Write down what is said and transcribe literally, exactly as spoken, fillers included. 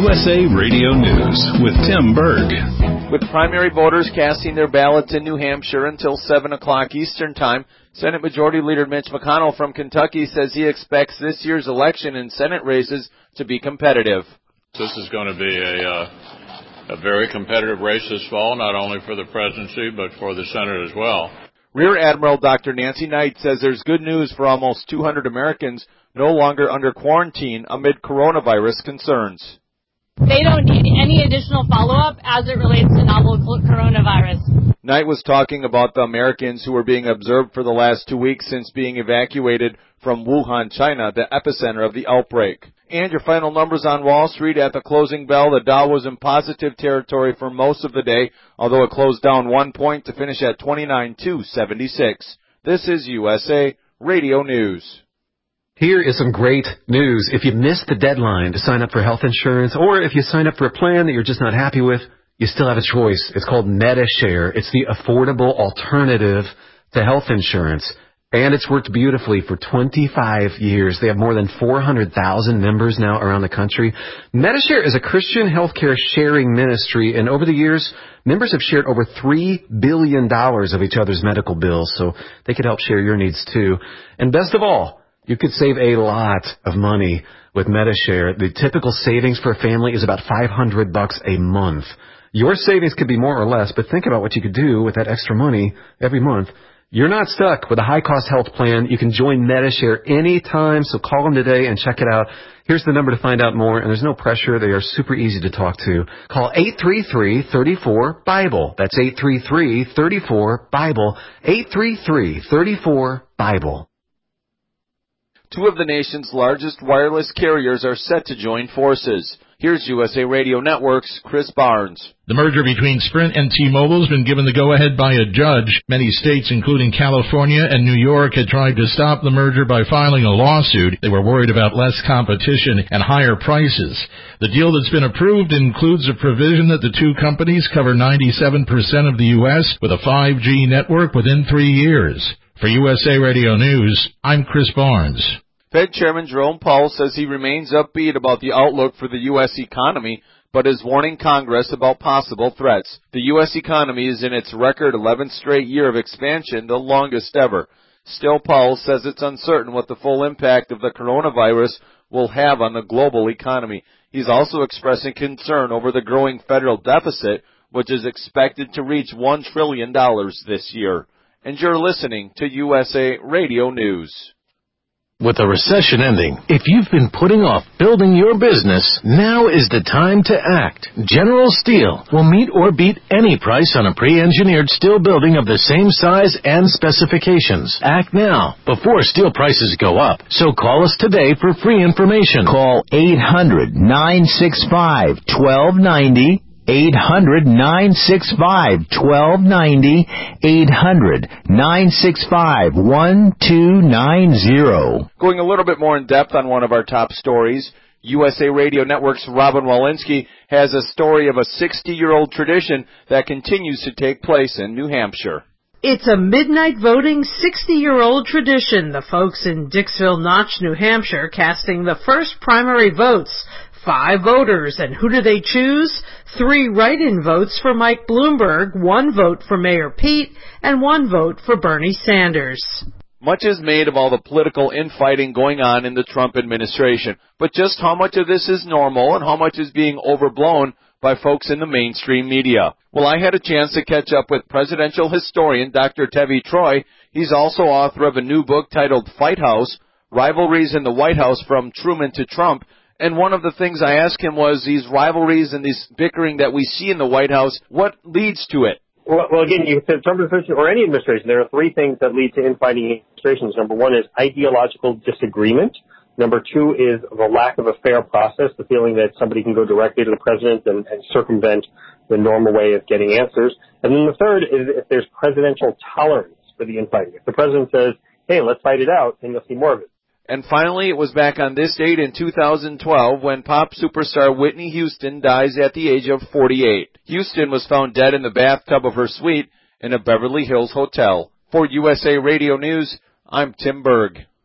U S A Radio News with Tim Berg. With primary voters casting their ballots in New Hampshire until seven o'clock Eastern Time, Senate Majority Leader Mitch McConnell from Kentucky says he expects this year's election and Senate races to be competitive. This is going to be a, uh, a very competitive race this fall, not only for the presidency, but for the Senate as well. Rear Admiral Doctor Nancy Knight says there's good news for almost two hundred Americans no longer under quarantine amid coronavirus concerns. They don't need any additional follow-up as it relates to novel coronavirus. Knight was talking about the Americans who were being observed for the last two weeks since being evacuated from Wuhan, China, the epicenter of the outbreak. And your final numbers on Wall Street at the closing bell. The Dow was in positive territory for most of the day, although it closed down one point to finish at twenty-nine thousand two hundred seventy-six. This is U S A Radio News. Here is some great news. If you missed the deadline to sign up for health insurance, or if you sign up for a plan that you're just not happy with, you still have a choice. It's called Medi-Share. It's the affordable alternative to health insurance. And it's worked beautifully for twenty-five years. They have more than four hundred thousand members now around the country. Medi-Share is a Christian healthcare sharing ministry, and over the years, members have shared over three billion dollars of each other's medical bills, so they could help share your needs too. And best of all, you could save a lot of money with Medi-Share. The typical savings for a family is about five hundred bucks a month. Your savings could be more or less, but think about what you could do with that extra money every month. You're not stuck with a high-cost health plan. You can join Medi-Share anytime, so call them today and check it out. Here's the number to find out more, and there's no pressure. They are super easy to talk to. Call eight three three, three four, Bible. That's eight three three, three four, Bible. eight three three, three four, Bible. Two of the nation's largest wireless carriers are set to join forces. Here's U S A Radio Network's Chris Barnes. The merger between Sprint and T-Mobile has been given the go-ahead by a judge. Many states, including California and New York, had tried to stop the merger by filing a lawsuit. They were worried about less competition and higher prices. The deal that's been approved includes a provision that the two companies cover ninety-seven percent of the U S with a five G network within three years. For U S A Radio News, I'm Chris Barnes. Fed Chairman Jerome Powell says he remains upbeat about the outlook for the U S economy, but is warning Congress about possible threats. The U S economy is in its record eleventh straight year of expansion, the longest ever. Still, Powell says it's uncertain what the full impact of the coronavirus will have on the global economy. He's also expressing concern over the growing federal deficit, which is expected to reach one trillion dollars this year. And you're listening to U S A Radio News. With the recession ending, if you've been putting off building your business, now is the time to act. General Steel will meet or beat any price on a pre-engineered steel building of the same size and specifications. Act now, before steel prices go up. So call us today for free information. Call eight hundred, nine six five, one two nine zero. eight hundred, nine six five, one two nine zero. eight hundred, nine six five, one two nine zero. Going a little bit more in depth on one of our top stories, U S A Radio Network's Robin Walensky has a story of a sixty-year-old tradition that continues to take place in New Hampshire. It's a midnight voting sixty-year-old tradition. The folks in Dixville Notch, New Hampshire, casting the first primary votes. Five voters, and who do they choose? Three write-in votes for Mike Bloomberg, one vote for Mayor Pete, and one vote for Bernie Sanders. Much is made of all the political infighting going on in the Trump administration, but just how much of this is normal and how much is being overblown by folks in the mainstream media? Well, I had a chance to catch up with presidential historian Doctor Tevi Troy. He's also author of a new book titled Fight House, Rivalries in the White House from Truman to Trump. And one of the things I asked him was these rivalries and this bickering that we see in the White House, what leads to it? Well, well again, you said Trump administration or any administration, there are three things that lead to infighting administrations. Number one is ideological disagreement. Number two is the lack of a fair process, the feeling that somebody can go directly to the president and, and circumvent the normal way of getting answers. And then the third is if there's presidential tolerance for the infighting. If the president says, hey, let's fight it out, then you'll see more of it. And finally, it was back on this date in two thousand twelve when pop superstar Whitney Houston dies at the age of forty-eight. Houston was found dead in the bathtub of her suite in a Beverly Hills hotel. For U S A Radio News, I'm Tim Berg.